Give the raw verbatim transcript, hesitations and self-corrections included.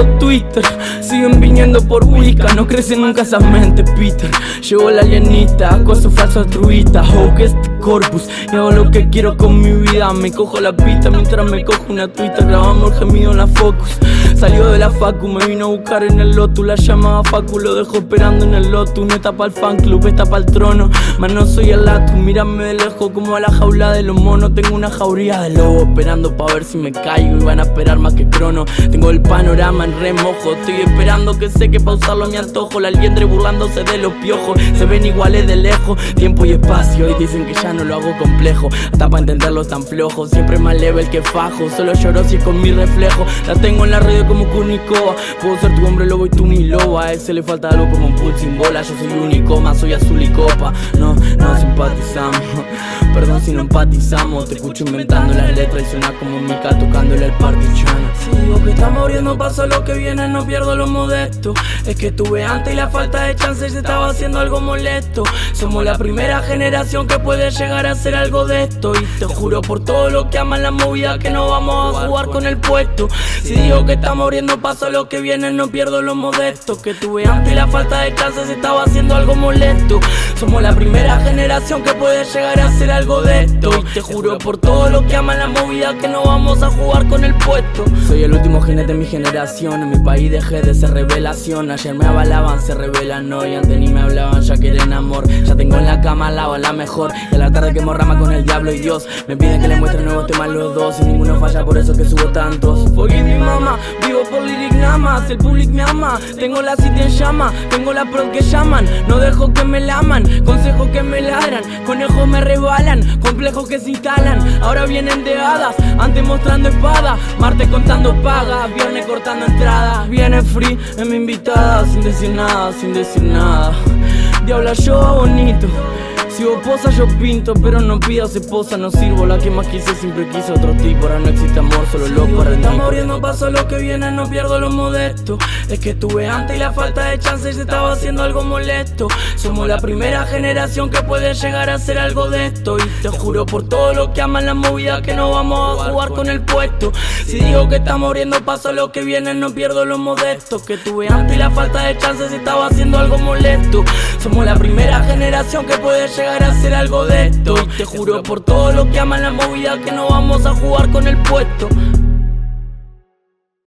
Twitter. Siguen viniendo por Wicca, no crecen nunca esas mentes, Peter. Llegó la alienita, acoso falso altruista. Hocus corpus, y hago lo que quiero con mi vida. Me cojo la pista mientras me cojo una Twitter. Grabamos el gemido en la Focus. Salió de la facu, me vino a buscar en el Lotus. La llamaba Facu, lo dejo esperando en el Lotus. Neta pa'l fan club, esta pa'l trono. Mas no soy el Latu, mírame de lejos como a la jaula de los monos. Tengo una jauría de lobo esperando pa' ver si me caigo. Y van a esperar más que Crono. Tengo el panorama en remojo. Estoy esperando que sé que pa' usarlo a mi antojo. La liendre burlándose de los piojos. Se ven iguales de lejos, tiempo y espacio. Y dicen que ya no lo hago complejo. Hasta pa' entenderlo tan flojo. Siempre más level que fajo. Solo lloro si es con mi reflejo. La tengo en la red como Kunikova. Puedo ser tu hombre lobo y tú mi loba. A ese le falta algo como un pulso sin bola. Yo soy único, más soy azul y copa. No, no simpatizamos. Perdón si no empatizamos. Te escucho inventando las letras y suena como Mika tocándole al partichano. Si digo que está muriendo paso lo que viene, no pierdo lo modesto. Es que estuve antes y la falta de chance se estaba haciendo algo molesto. Somos la primera generación que puede llegar a hacer algo de esto. Y te juro por todo lo que aman la movida que no vamos a jugar con el puesto. Si digo que está muriendo paso lo que viene, no pierdo lo modesto. Que tuve antes y la falta de chance se estaba haciendo algo molesto. Somos la primera generación que puede llegar a hacer algo de esto. Y te juro por todo lo que aman la movida que no vamos a jugar con el puesto. Soy el último jinete de mi generación. En mi país dejé de ser revelación. Ayer me avalaban, se revelan hoy. Antes ni me hablaban, ya quieren amor. Ya tengo en la cama al lado a la mejor. Y a la tarde quemo rama con el diablo y Dios. Me piden que les muestre nuevos temas los dos. Y ninguno falla, por eso que subo tantos. Forgive mi mamá, vivo por lyric nada más. El público me ama, tengo la city en llama. Tengo la prod que llaman, no dejo que me laman. Consejos que me ladran, conejos me rebalan. Complejos que se instalan, ahora vienen de hadas. Antes mostrando espada, martes contando pagas. Viernes cortando entradas, viene free en mi invitada. Sin decir nada, sin decir nada. Diabla yo bonito. Si vos posas yo pinto, pero no pidas esposa, no sirvo. La que más quise siempre quise otro tipo. Ahora no existe amor, solo loco para está muriendo paso lo que viene, no pierdo lo modesto. Es que estuve antes y la falta de chance se estaba haciendo algo molesto. Somos la primera generación que puede llegar a hacer algo de esto. Y te juro por todo lo que aman la movida que no vamos a jugar con el puesto. Si digo que está muriendo paso lo que viene, no pierdo lo modesto. Que tuve antes y la falta de chance se estaba haciendo algo molesto. Somos la primera generación que puede llegar a hacer algo de esto. Y te juro por todo lo que aman la movida que no vamos a jugar con el puesto.